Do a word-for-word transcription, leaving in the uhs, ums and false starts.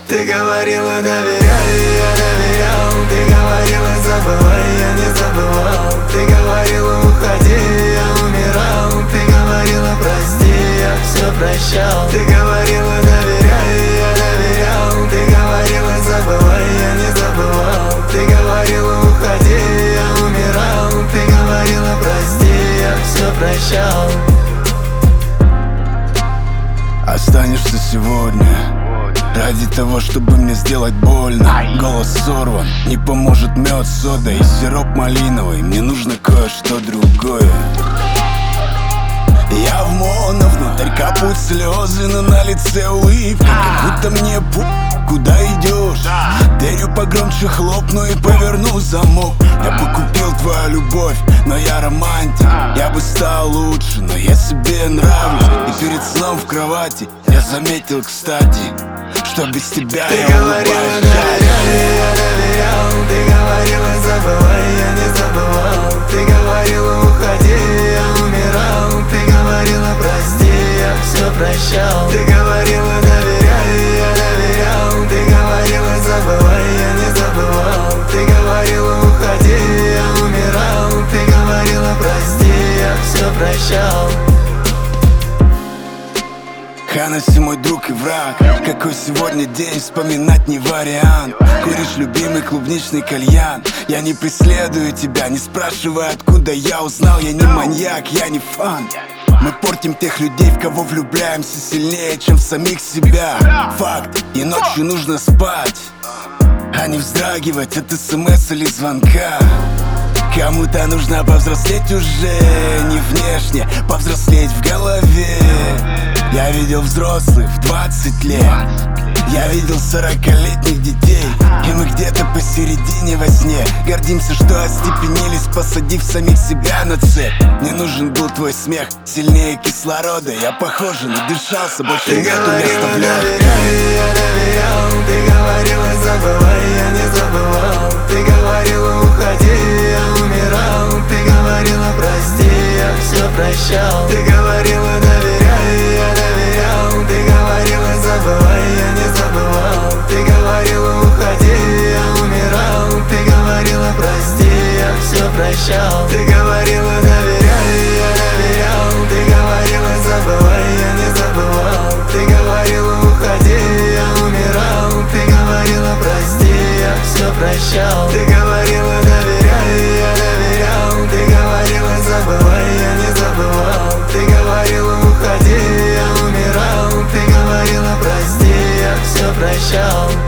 Ты говорила доверяй, я доверял. Ты говорила забывай, я не забывал. Ты говорила уходи, я умирал. Ты говорила прости, я все прощал. Ты говорила доверяй, я доверял. Ты говорила забывай, я не забывал. Ты говорила уходи, я умирал. Ты говорила прости, я все прощал. Останешься сегодня ради того, чтобы мне сделать больно. Голос сорван, не поможет мед, сода и сироп малиновый. Мне нужно кое-что другое. Я в моно, внутрь капают слезы, но на лице улыбка, как будто мне пу... Куда идешь? Дверью погромче хлопну и поверну замок. Я бы купил твою любовь, но я романтик. Я бы стал лучше, но я себе нравлюсь. И перед сном в кровати я заметил, кстати, что без тебя ты я говорила доверяй, я доверял. Ты говорила забывай, я не забывал. Ты говорила уходи, я умирал. Ты говорила прости, я все прощал. Ты говорила доверяй, я доверял. Ты говорила забывай, я не забывал. Ты говорила уходи, я умирал. Ты говорила прости, я все прощал. Ханаси мой друг и враг. Какой сегодня день, вспоминать не вариант. Куришь любимый клубничный кальян. Я не преследую тебя, не спрашивай, откуда я узнал. Я не маньяк, я не фан. Мы портим тех людей, в кого влюбляемся сильнее, чем в самих себя. Факт, и ночью нужно спать, а не вздрагивать от смс или звонка. Кому-то нужно повзрослеть уже, не внешне, повзрослеть в голове. Я видел взрослых в двадцать лет, я видел сорокалетних детей, и мы где-то посередине во сне гордимся, что остепенились, посадив самих себя на цепь. Мне нужен был твой смех, сильнее кислорода. Я, похоже, надышался, больше ты нету места в лёд. доверяй, я доверял. Ты говорила забывай, я не забывал. Ты говорила уходи, я умирал. Ты говорила прости, я все прощал. Ты говорила доверяй, я доверял. Ты говорила забывай, я не забывал. Ты говорила уходи, я умирал. Ты говорила прости, я все прощал. Ты говорила доверяй, я доверял. Ты говорила забывай, я не забывал. Ты говорила уходи, я умирал. Ты говорила прости, я все прощал. Ты говорила доверяй, я доверял. Ты говорила забывай, я не забывал. Ты говорила уходи, я умирал. Ты говорила прости, я все прощал.